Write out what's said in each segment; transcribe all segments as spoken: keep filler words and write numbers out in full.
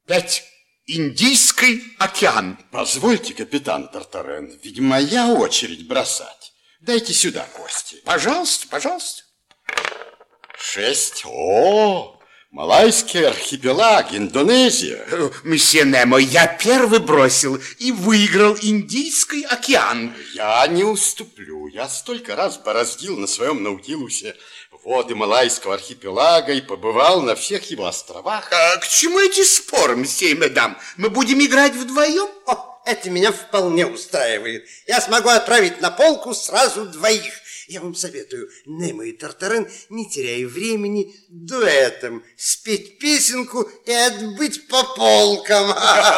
Пять. Индийский океан. Позвольте, капитан Тартарен, ведь моя очередь бросать. Дайте сюда кости. Пожалуйста, пожалуйста. Шесть. О, Малайский архипелаг, Индонезия. Месье Немо, я первый бросил и выиграл Индийский океан. Я не уступлю. Я столько раз бороздил на своем наутилусе воды Малайского архипелага и побывал на всех его островах. А к чему эти споры, месье и мадам? Мы будем играть вдвоем? О, это меня вполне устраивает. Я смогу отправить на полку сразу двоих. Я вам советую, Немо и Тартарен, не теряя времени, дуэтом спеть песенку и отбыть по полкам.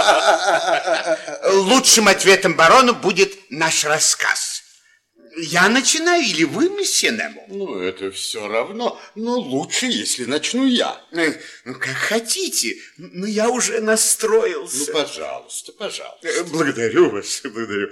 Лучшим ответом барону будет наш рассказ. Я начинаю или вы, месье Немо? Ну, это все равно. Но лучше, если начну я. Ну, как хотите. Но я уже настроился. Ну, пожалуйста, пожалуйста. Благодарю вас, благодарю.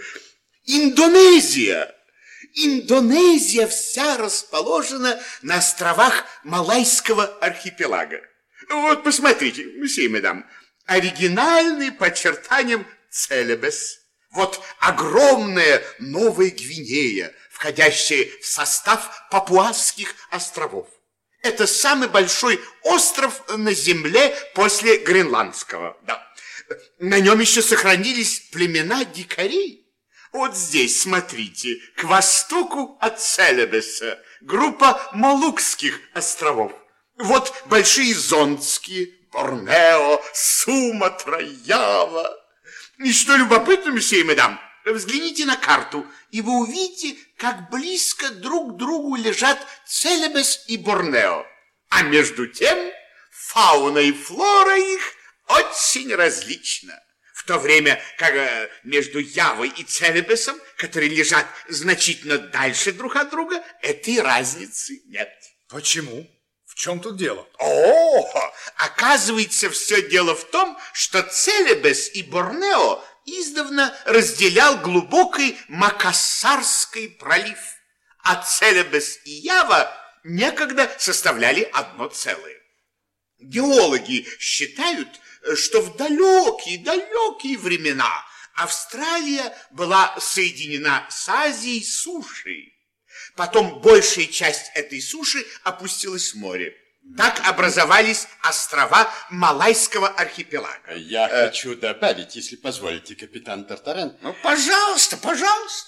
Индонезия. Индонезия вся расположена на островах Малайского архипелага. Вот, посмотрите, месье и мадам. Оригинальный по очертаниям Целебес. Вот огромная Новая Гвинея, входящая в состав Папуасских островов. Это самый большой остров на Земле после Гренландского. Да. На нем еще сохранились племена дикарей. Вот здесь, смотрите, к востоку от Целебеса группа Молукских островов. Вот большие Зондские, Борнео, Суматра, Ява. И что любопытно, месье и мадам, взгляните на карту, и вы увидите, как близко друг к другу лежат Целебес и Борнео. А между тем фауна и флора их очень различна. В то время как между Явой и Целебесом, которые лежат значительно дальше друг от друга, этой разницы нет. Почему? В чем тут дело? О, оказывается, все дело в том, что Целебес и Борнео издавна разделял глубокий Макассарский пролив, а Целебес и Ява некогда составляли одно целое. Геологи считают, что в далекие-далекие времена Австралия была соединена с Азией сушей. Потом большая часть этой суши опустилась в море. Так образовались острова Малайского архипелага. Я э... хочу добавить, если позволите, капитан Тартарен. Ну, пожалуйста, пожалуйста.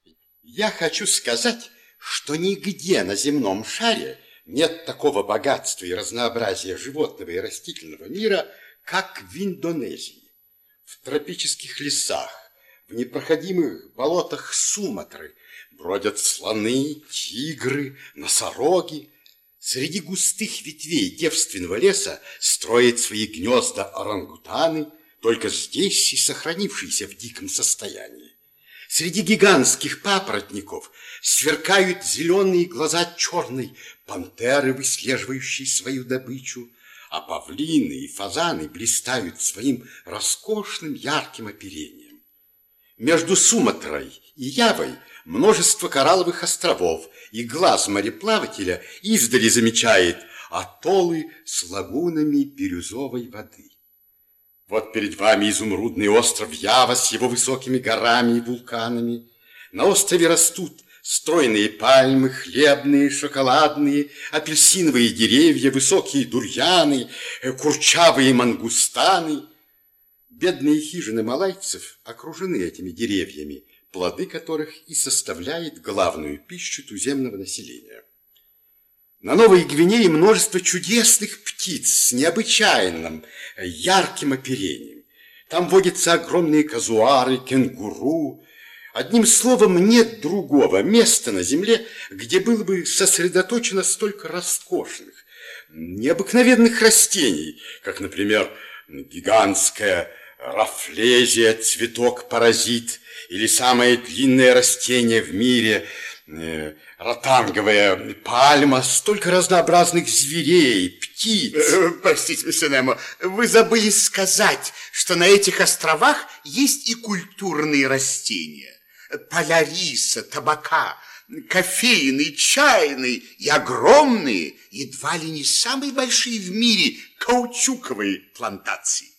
Я хочу сказать, что нигде на земном шаре нет такого богатства и разнообразия животного и растительного мира, как в Индонезии. В тропических лесах, в непроходимых болотах Суматры бродят слоны, тигры, носороги. Среди густых ветвей девственного леса строят свои гнезда орангутаны, только здесь и сохранившиеся в диком состоянии. Среди гигантских папоротников сверкают зеленые глаза черной пантеры, выслеживающей свою добычу, а павлины и фазаны блистают своим роскошным ярким оперением. Между Суматрой и Явой множество коралловых островов, и глаз мореплавателя издали замечает атоллы с лагунами бирюзовой воды. Вот перед вами изумрудный остров Ява с его высокими горами и вулканами. На острове растут стройные пальмы, хлебные, шоколадные, апельсиновые деревья, высокие дурьяны, курчавые мангустаны. Бедные хижины малайцев окружены этими деревьями, плоды которых и составляет главную пищу туземного населения. На Новой Гвинее множество чудесных птиц с необычайным ярким оперением. Там водятся огромные казуары, кенгуру. Одним словом, нет другого места на земле, где было бы сосредоточено столько роскошных, необыкновенных растений, как, например, гигантская рафлезия, цветок-паразит, или самое длинное растение в мире, э, ротанговая пальма, столько разнообразных зверей, птиц. Э, простите, месье Немо, вы забыли сказать, что на этих островах есть и культурные растения. Поля риса, табака, кофейные, чайные и огромные, едва ли не самые большие в мире каучуковые плантации.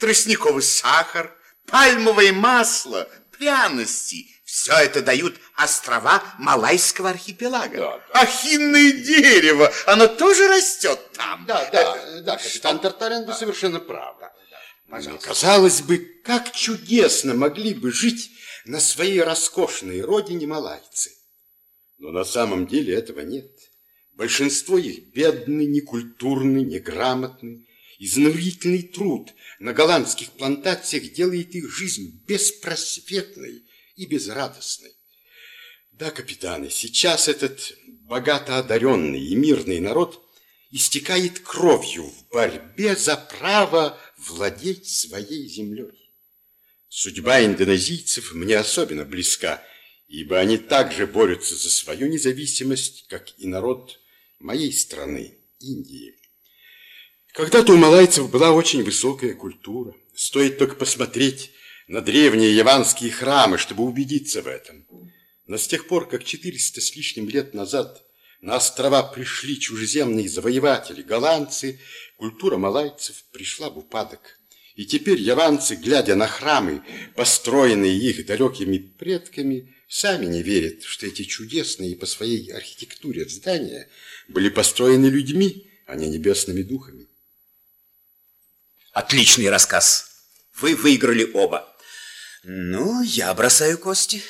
тростниковый сахар, пальмовое масло, пряности. Все это дают острова Малайского архипелага. Да, да. А хинное дерево, оно тоже растет там. Да, да, да, капитан Тартарен, вы совершенно правы. Пожалуйста. Казалось бы, как чудесно могли бы жить на своей роскошной родине малайцы. Но на самом деле этого нет. Большинство их бедны, некультурны, неграмотны. Изнурительный труд на голландских плантациях делает их жизнь беспросветной и безрадостной. Да, капитаны, сейчас этот богато одаренный и мирный народ истекает кровью в борьбе за право владеть своей землей. Судьба индонезийцев мне особенно близка, ибо они также борются за свою независимость, как и народ моей страны, Индии. Когда-то у малайцев была очень высокая культура. Стоит только посмотреть на древние яванские храмы, чтобы убедиться в этом. Но с тех пор, как четыреста с лишним лет назад на острова пришли чужеземные завоеватели, голландцы, культура малайцев пришла в упадок. И теперь яванцы, глядя на храмы, построенные их далекими предками, сами не верят, что эти чудесные по своей архитектуре здания были построены людьми, а не небесными духами. Отличный рассказ. Вы выиграли оба. Ну, я бросаю кости.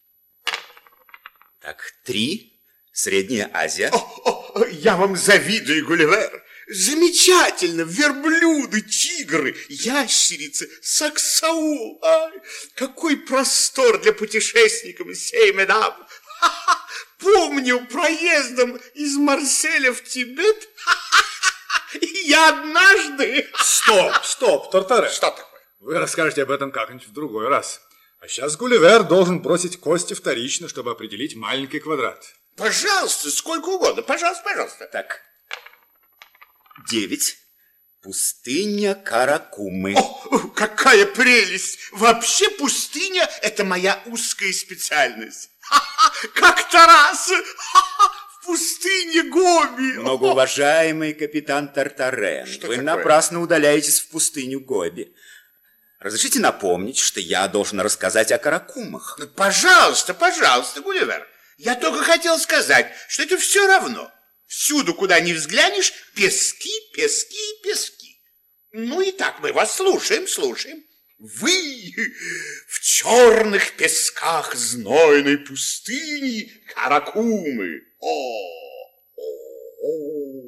Так, три. Средняя Азия. О, о, я вам завидую, Гулливер. Замечательно. Верблюды, тигры, ящерицы, саксаул. Ай, какой простор для путешественников сей медам. Помню, проездом из Марселя в Тибет я однажды... Стоп, стоп, Тартарен. Что такое? Вы расскажете об этом как-нибудь в другой раз. А сейчас Гулливер должен бросить кости вторично, чтобы определить маленький квадрат. Пожалуйста, сколько угодно. Пожалуйста, пожалуйста. Так, девять. Пустыня Каракумы. О, какая прелесть! Вообще пустыня – это моя узкая специальность. Как-то раз в пустыне Гоби. Многоуважаемый капитан Тартарен, Что вы такое? напрасно удаляетесь в пустыню Гоби. Разрешите напомнить, что я должен рассказать о Каракумах. Ну, пожалуйста, пожалуйста, Гулливер. Я только хотел сказать, что это все равно. Всюду, куда ни взглянешь, пески, пески, пески. Ну и так мы вас слушаем, слушаем. Вы в черных песках знойной пустыни Каракумы. О, о, о.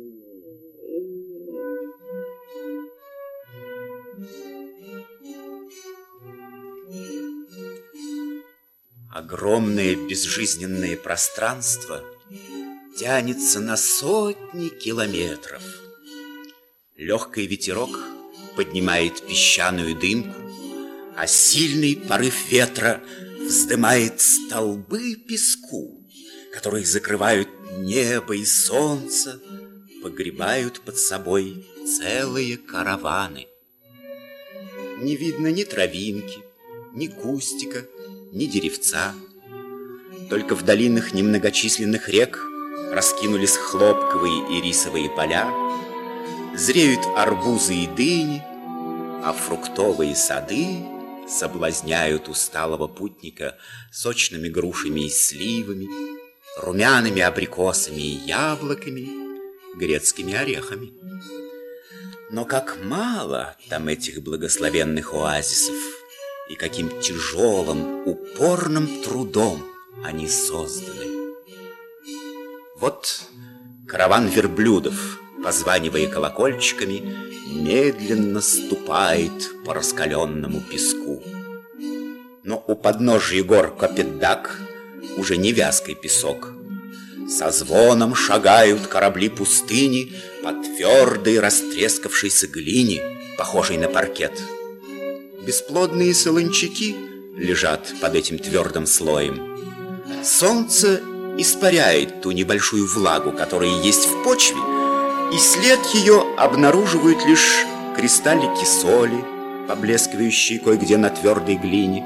Огромное безжизненное пространство тянется на сотни километров. Легкий ветерок поднимает песчаную дымку, а сильный порыв ветра вздымает столбы песку, которые закрывают небо и солнце, погребают под собой целые караваны. Не видно ни травинки, ни кустика, ни деревца. Только в долинах немногочисленных рек раскинулись хлопковые и рисовые поля, зреют арбузы и дыни, а фруктовые сады соблазняют усталого путника сочными грушами и сливами, румяными абрикосами и яблоками, грецкими орехами. Но как мало там этих благословенных оазисов, и каким тяжелым, упорным трудом они созданы. Вот караван верблюдов, позванивая колокольчиками, медленно ступает по раскаленному песку. Но у подножия гор Копетдаг уже не вязкий песок. Со звоном шагают корабли пустыни по твердой растрескавшейся глине, похожей на паркет. Бесплодные солончаки лежат под этим твердым слоем. Солнце испаряет ту небольшую влагу, которая есть в почве, и след ее обнаруживают лишь кристаллики соли, поблескивающие кое-где на твердой глине.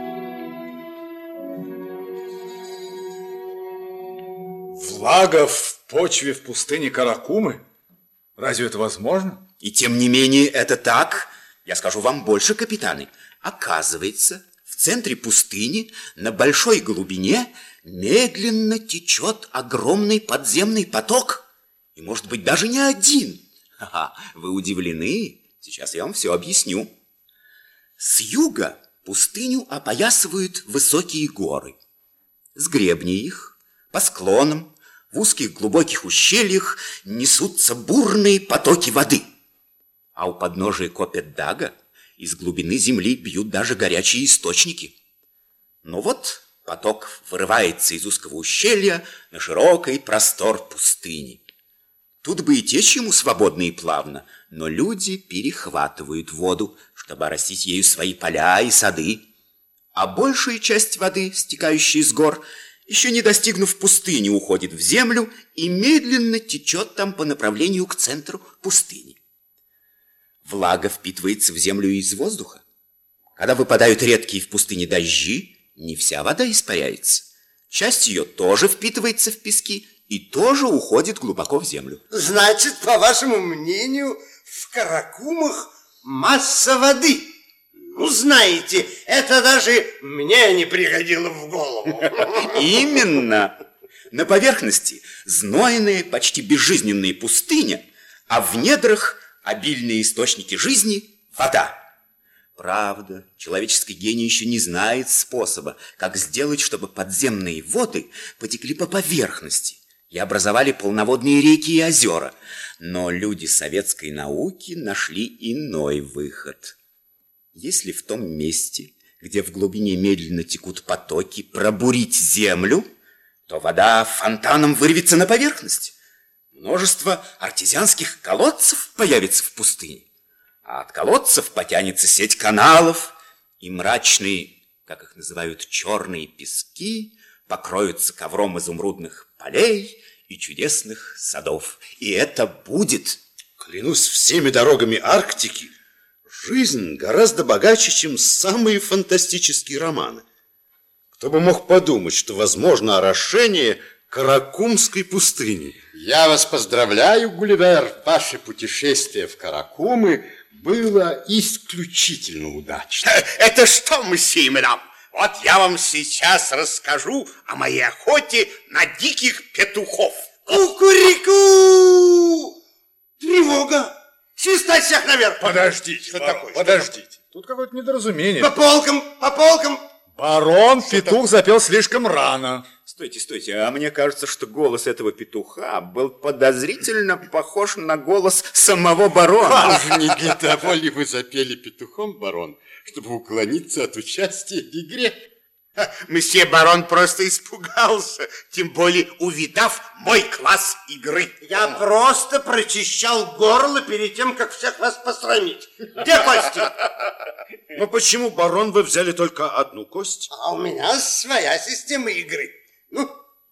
Влага в почве в пустыне Каракумы? Разве это возможно? И тем не менее это так, Я скажу вам больше, капитаны. Оказывается, в центре пустыни на большой глубине медленно течет огромный подземный поток. И, может быть, даже не один. Ха-ха, вы удивлены? Сейчас я вам все объясню. С юга пустыню опоясывают высокие горы. С гребней их, по склонам, в узких глубоких ущельях несутся бурные потоки воды. А у подножия Копетдага из глубины земли бьют даже горячие источники. Но вот поток вырывается из узкого ущелья на широкий простор пустыни. Тут бы и течь ему свободно и плавно, но люди перехватывают воду, чтобы оросить ею свои поля и сады. А большая часть воды, стекающая с гор, еще не достигнув пустыни, уходит в землю и медленно течет там по направлению к центру пустыни. Влага впитывается в землю из воздуха. Когда выпадают редкие в пустыне дожди, не вся вода испаряется. Часть ее тоже впитывается в пески и тоже уходит глубоко в землю. Значит, по вашему мнению, в Каракумах масса воды. Ну, знаете, это даже мне не приходило в голову. Именно. На поверхности знойная, почти безжизненная пустыня, а в недрах обильные источники жизни – вода. Правда, человеческий гений еще не знает способа, как сделать, чтобы подземные воды потекли по поверхности и образовали полноводные реки и озера. Но люди советской науки нашли иной выход. Если в том месте, где в глубине медленно текут потоки, пробурить землю, то вода фонтаном вырвется на поверхность. Множество артезианских колодцев появится в пустыне, а от колодцев потянется сеть каналов, и мрачные, как их называют, черные пески покроются ковром изумрудных полей и чудесных садов. И это будет... Клянусь всеми дорогами Арктики, жизнь гораздо богаче, чем самые фантастические романы. Кто бы мог подумать, что возможно орошение Каракумской пустыни. Я вас поздравляю, Гулливер. Ваше путешествие в Каракумы было исключительно удачно. Это что, месье и мадам? Вот я вам сейчас расскажу о моей охоте на диких петухов. Кукурику! Тревога! Свистать всех наверх! Подождите, Что барон, такое? подождите. Тут какое-то недоразумение. По полкам, по полкам! Барон, петух запел слишком рано. Стойте, стойте, а мне кажется, что голос этого петуха был подозрительно похож на голос самого барона. Уж не для того ли вы запели петухом, барон, чтобы уклониться от участия в игре? Месье барон просто испугался, тем более увидав мой класс игры. Я просто прочищал горло перед тем, как всех вас посрамить. Где кости? Но почему, барон, вы взяли только одну кость? А у меня своя система игры. Ну,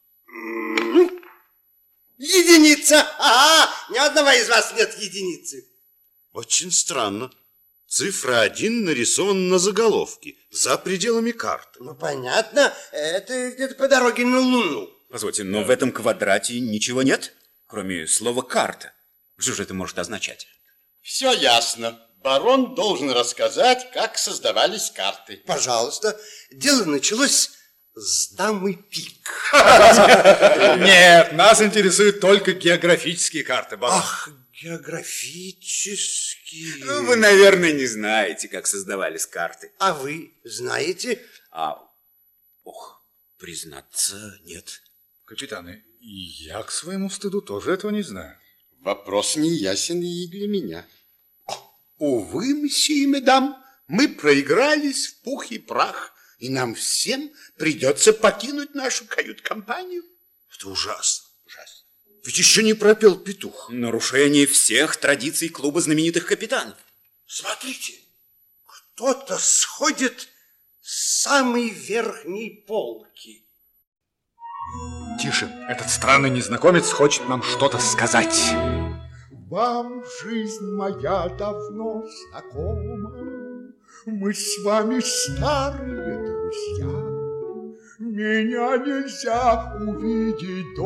единица. Ага, ни одного из вас нет единицы. Очень странно. Цифра один нарисована на заголовке, за пределами карты. Ну, понятно, это где-то по дороге на Луну. Позвольте, но в этом квадрате ничего нет, кроме слова «карта». Что же это может означать? Все ясно. Барон должен рассказать, как создавались карты. Пожалуйста. Дело началось с дамы пик. Нет, нас интересуют только географические карты, барон. Ах, географические. Ну, вы, наверное, не знаете, как создавались карты. А вы знаете? А, ох, признаться, нет. Капитаны, и я к своему стыду тоже этого не знаю. Вопрос не ясен и для меня. Увы, месье и мадам, мы проигрались в пух и прах, и нам всем придется покинуть нашу кают-компанию. Это ужасно, ужасно. Ведь еще не пропел петух. Нарушение всех традиций клуба знаменитых капитанов. Смотрите, кто-то сходит с самой верхней полки. Тише, этот странный незнакомец хочет нам что-то сказать. Вам жизнь моя давно знакома, мы с вами старые друзья. Меня нельзя увидеть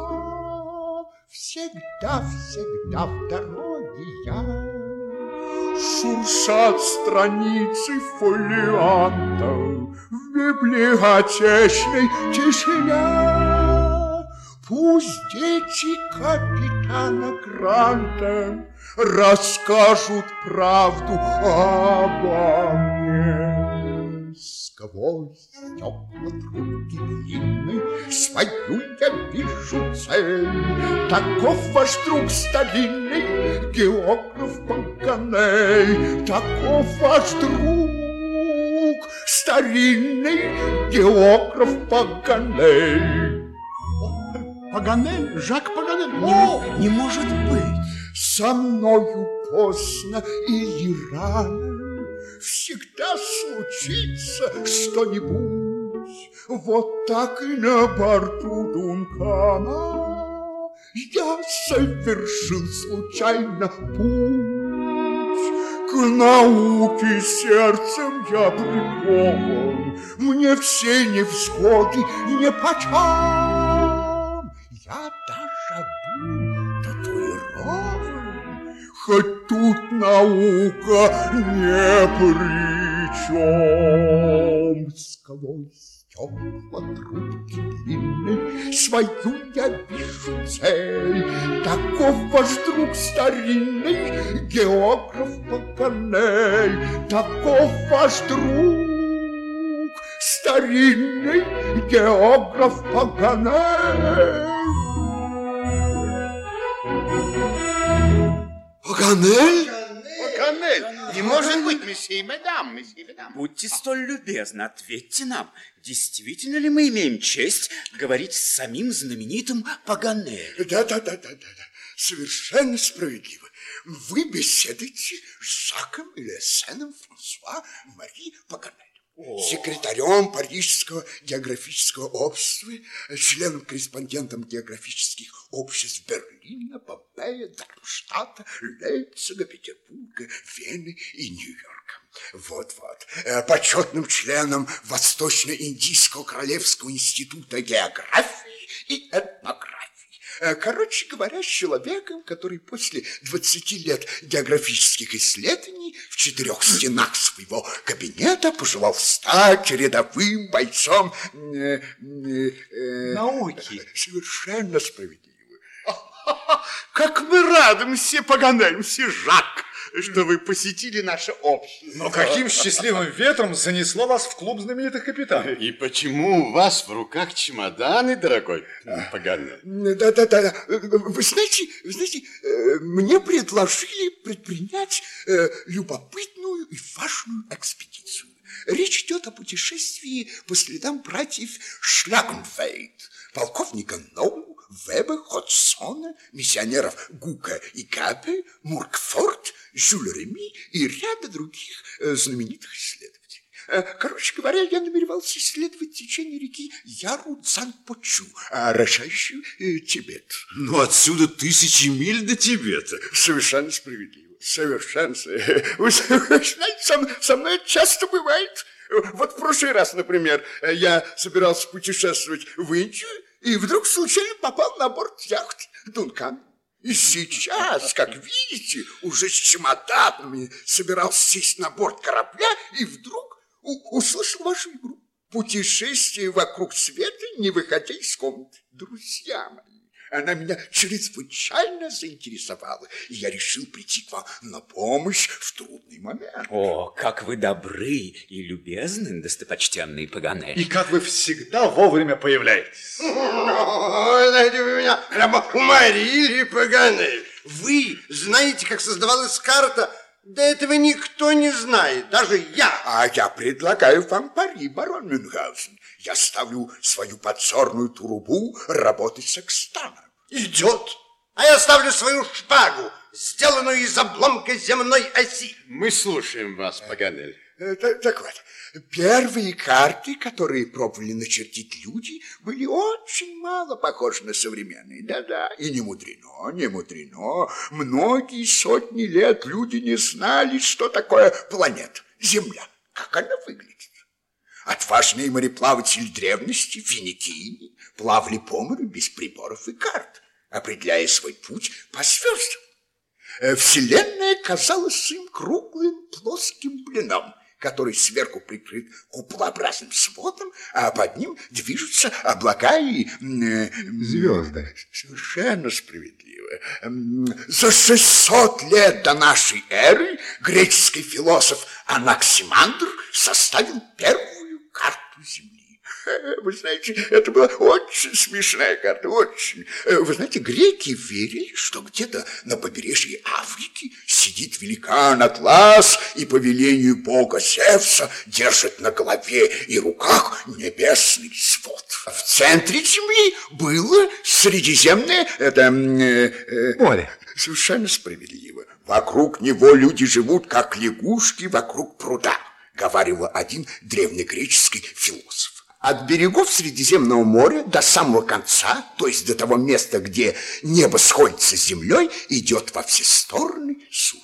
дома, всегда, всегда в дороге я. шуршат страницы фолиантов в библиотечной тишине. Пусть дети капитана Гранта расскажут правду обо мне. Сквозь стекла трубки длинной свою я вижу цель. Таков ваш друг старинный географ Паганель. Таков ваш друг старинный географ Паганель. Паганель, Жак Паганель. О, не может быть. Со мною поздно или рано всегда случится что-нибудь. Вот так и на борту Дункана я совершил случайно путь. К науке сердцем я прикован, мне все невзгоды нипочем. Я даже был татуирован, хоть тут наука не при чем. Сквозь стекла трубки длинной свою я вижу цель. Таков ваш друг старинный географ Паганель. Таков ваш друг старинный географ Паганель. Паганель? Паганель? Не может быть, месье и мадам, месье и мадам. Будьте столь любезны, ответьте нам, действительно ли мы имеем честь говорить с самим знаменитым Паганелем? Да, да, да, да, да, да. Совершенно справедливо. Вы беседуете с Жаком Лесеном Франсуа Мари Паганель, секретарем Парижского географического общества, членом-корреспондентом географических обществ Берлина, Помпея, Дармштадта, Лейпцига, Петербурга, Вены и Нью-Йорка. Вот-вот. Почетным членом Восточно-Индийского Королевского института географии и этнографии. Короче говоря, с человеком, который после двадцати лет географических исследований в четырех стенах своего кабинета пожелал стать рядовым бойцом э, э, э, науки. Совершенно справедливо. Как мы рады, мсье Паганель, мсье Жак, что вы посетили наше общество. Но каким счастливым ветром занесло вас в клуб знаменитых капитанов? И почему у вас в руках чемоданы, дорогой Паганель? Да-да-да. Вы знаете, вы знаете, мне предложили предпринять любопытную и важную экспедицию. Речь идет о путешествии по следам братьев Шлагенфельд, полковника Ноу, Веба, Ходсона, миссионеров Гука и Габе, Муркфорд, Жюль Реми и ряда других э, знаменитых исследователей. Э, короче говоря, я намеревался исследовать течение реки Яру-Цанпочу, орошающую э, Тибет. Но отсюда тысячи миль до Тибета. Совершенно справедливо. Совершенно. Вы знаете, со, со мной это часто бывает. Вот в прошлый раз, например, я собирался путешествовать в Индию, и вдруг случайно попал на борт яхты Дункан. И сейчас, как видите, уже с чемоданами собирался сесть на борт корабля, и вдруг услышал вашу игру. Путешествие вокруг света, не выходя из комнаты. Друзья мои, она меня чрезвычайно заинтересовала, и я решил прийти к вам на помощь в трудный момент. О, как вы добры и любезны, достопочтенный Паганель. И как вы всегда вовремя появляетесь. Знаете, вы меня прямо уморили, Паганель. Вы знаете, как создавалась карта? До этого никто не знает, даже я. А я предлагаю вам пари, барон Мюнхгаузен. Я ставлю свою подзорную трубу работать секстаном. Идет. А я ставлю свою шпагу, сделанную из обломка земной оси. Мы слушаем вас, Паганель. Так, так вот, первые карты, которые пробовали начертить люди, были очень мало похожи на современные. Да-да, и не мудрено, не мудрено. Многие сотни лет люди не знали, что такое планета, Земля, как она выглядит. Отважные мореплаватели древности, финикийне, плавали по морю без приборов и карт, определяя свой путь по звездам. Вселенная казалась им круглым плоским блином, который сверху прикрыт куполообразным сводом, а под ним движутся облака и... Звезды. Совершенно справедливо. За шестьсот лет до нашей эры греческий философ Анаксимандр составил первую карту Земли. Вы знаете, это была очень смешная карта, очень. Вы знаете, греки верили, что где-то на побережье Африки сидит великан Атлас и по велению бога Зевса держит на голове и руках небесный свод. В центре Земли было Средиземное, это... Э, море. Совершенно справедливо. Вокруг него люди живут, как лягушки вокруг пруда, говаривал один древнегреческий философ. От берегов Средиземного моря до самого конца, то есть до того места, где небо сходится с землей, идет во все стороны суша.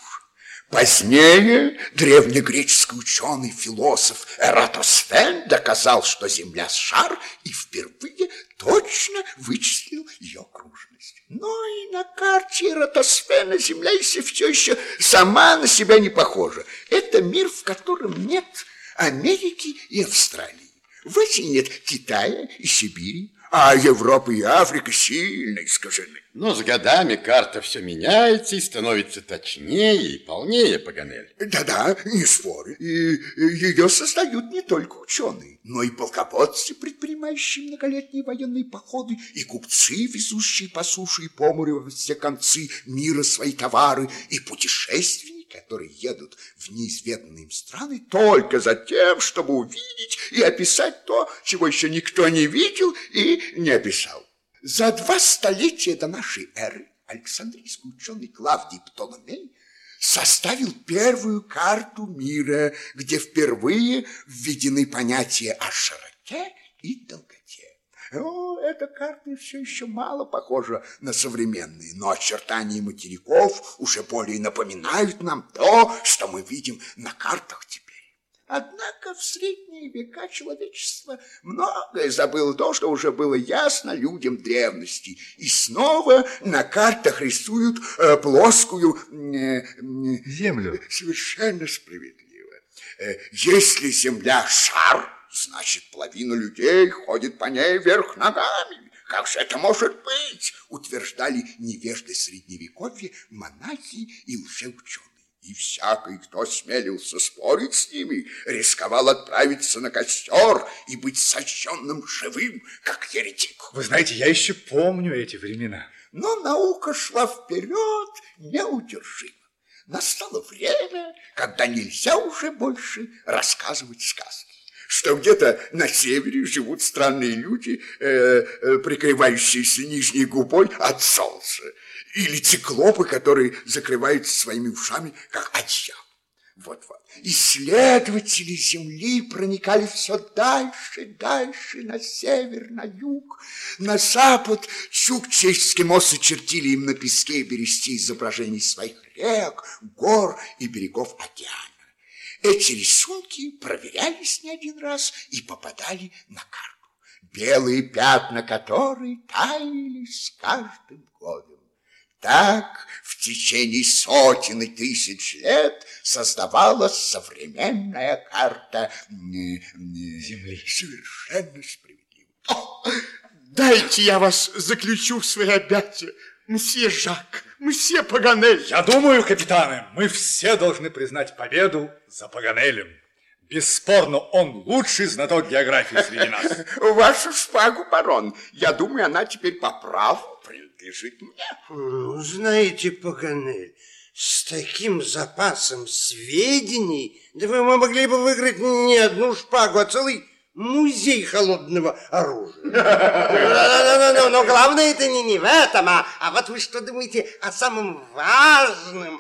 Позднее древнегреческий ученый-философ Эратосфен доказал, что Земля шар, и впервые точно вычислил ее окружность. Но и на карте Эратосфена Земля если все еще сама на себя не похожа. Это мир, в котором нет Америки и Австралии. В Азии нет Китая и Сибири, а Европа и Африка сильно искажены. Но с годами карта все меняется и становится точнее и полнее, Паганель. Да-да, не спорю. И ее создают не только ученые, но и полководцы, предпринимающие многолетние военные походы, и купцы, везущие по суше и по морю во все концы мира свои товары, и путешественники, которые едут в неизведанные им страны только за тем, чтобы увидеть и описать то, чего еще никто не видел и не описал. За два столетия до нашей эры Александрийский ученый Клавдий Птоломей составил первую карту мира, где впервые введены понятия о широте и долготе. О, эта карта все еще мало похожа на современные, но очертания материков уже более напоминают нам то, что мы видим на картах теперь. Однако в средние века человечество многое забыло то, что уже было ясно людям древности, и снова на картах рисуют э, плоскую э, э, землю. Совершенно справедливо. Э, если Земля шар, значит, половина людей ходит по ней вверх ногами. Как же это может быть? Утверждали невежды Средневековья, монахи и лжеученые. И всякий, кто смелился спорить с ними, рисковал отправиться на костер и быть сожженным живым, как еретик. Вы знаете, я еще помню эти времена. Но наука шла вперед неудержимо. Настало время, когда нельзя уже больше рассказывать сказки. Что где-то на севере живут странные люди, э, э, прикрывающиеся нижней губой от солнца. Или циклопы, которые закрываются своими ушами, как одеяло. Вот-вот. Исследователи Земли проникали все дальше, дальше, на север, на юг, на запад. Чукчи эскимосы чертили им на песке и бересте изображений своих рек, гор и берегов океана. Эти рисунки проверялись не один раз и попадали на карту, белые пятна которой таяли с каждым годом. Так в течение сотен и тысяч лет создавалась современная карта Земли. Совершенно справедливо. О, дайте я вас заключу в свои объятия, мсье Жак, мсье Паганель. Я думаю, капитаны, мы все должны признать победу за Паганелем. Бесспорно, он лучший знаток географии среди нас. Вашу шпагу, барон, я думаю, она теперь по праву принадлежит мне. Знаете, Паганель, с таким запасом сведений, да вы могли бы выиграть не одну шпагу, а целый музей холодного оружия. Но главное это не в этом, а вот вы что думаете о самом важном?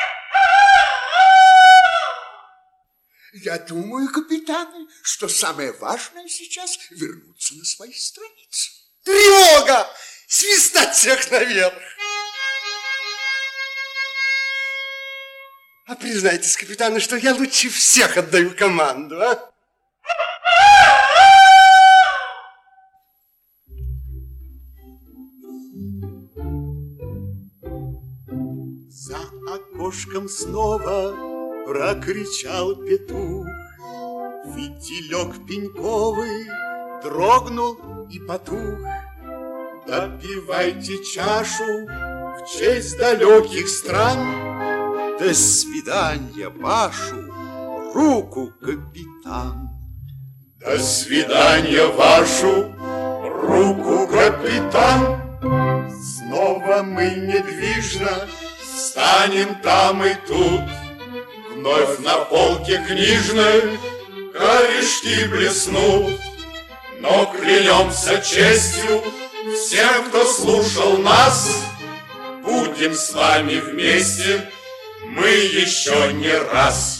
Я думаю, капитаны, что самое важное сейчас вернуться на свои страницы. Тревога! Свистать всех наверх! А признайтесь, капитаны, что я лучше всех отдаю команду, а? За окошком снова прокричал петух. Фитилек пеньковый дрогнул и потух. Допивайте чашу в честь далеких стран. До свидания, вашу руку, капитан. До свидания, вашу руку, капитан. Снова мы недвижно станем там и тут. Вновь на полке книжной корешки блеснут. Но клянемся честью всем, кто слушал нас, будем с вами вместе мы еще не раз.